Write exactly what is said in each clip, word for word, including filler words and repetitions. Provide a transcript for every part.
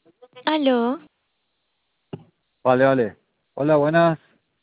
Aló, Vale, vale. Hola, buenas.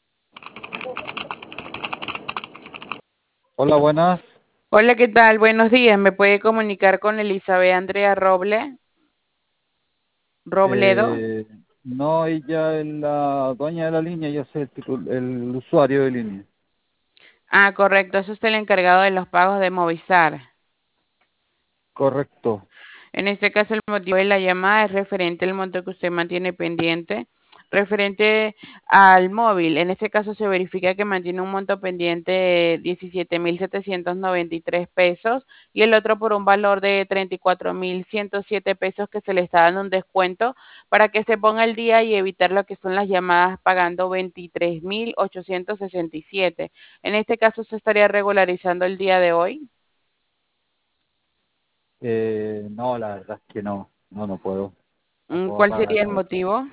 Hola, buenas. Hola, ¿qué tal? Buenos días. ¿Me puede comunicar con Elizabeth Andrea Roble, Robledo? Eh, no, ella es la dueña de la línea, yo soy el, titu- el usuario de línea. Ah, correcto. Es usted el encargado de los pagos de Movistar. Correcto. En este caso, el motivo de la llamada es referente al monto que usted mantiene pendiente, referente al móvil. En este caso, se verifica que mantiene un monto pendiente de diecisiete mil setecientos noventa y tres pesos y el otro por un valor de treinta y cuatro mil ciento siete pesos que se le está dando un descuento para que se ponga al día y evitar lo que son las llamadas pagando veintitrés mil ochocientos sesenta y siete. En este caso, se estaría regularizando el día de hoy. Eh, no, la verdad es que no, no, no puedo, no Mm, puedo ¿Cuál pagar sería el hoy. motivo?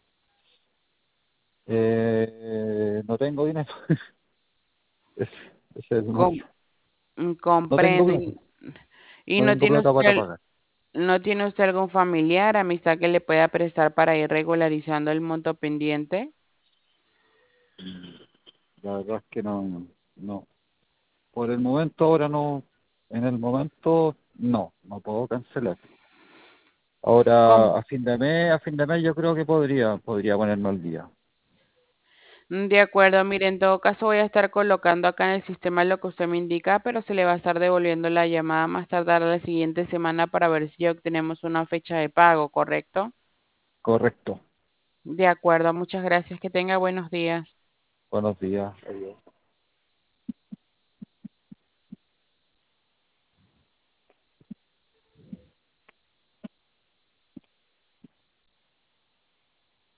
Eh, no tengo dinero, ese, ese es el Com- motivo. Mm, No tengo Comprendo. plata, ¿Y y no no tengo tiene plata para usted, pagar. no tiene usted algún familiar, amistad que le pueda prestar para ir regularizando el monto pendiente? La verdad es que no, no, no. Por el momento ahora no, en el momento no, no puedo cancelar. Com- Ahora, a fin de mes, a fin de mes yo creo que podría, podría ponerme al día. Mm, De acuerdo, mire, en todo caso voy a estar colocando acá en el sistema lo que usted me indica, pero se le va a estar devolviendo la llamada más tardar la siguiente semana para ver si ya obtenemos una fecha de pago, ¿correcto? Correcto. De acuerdo, muchas gracias, que tenga buenos días. Buenos días.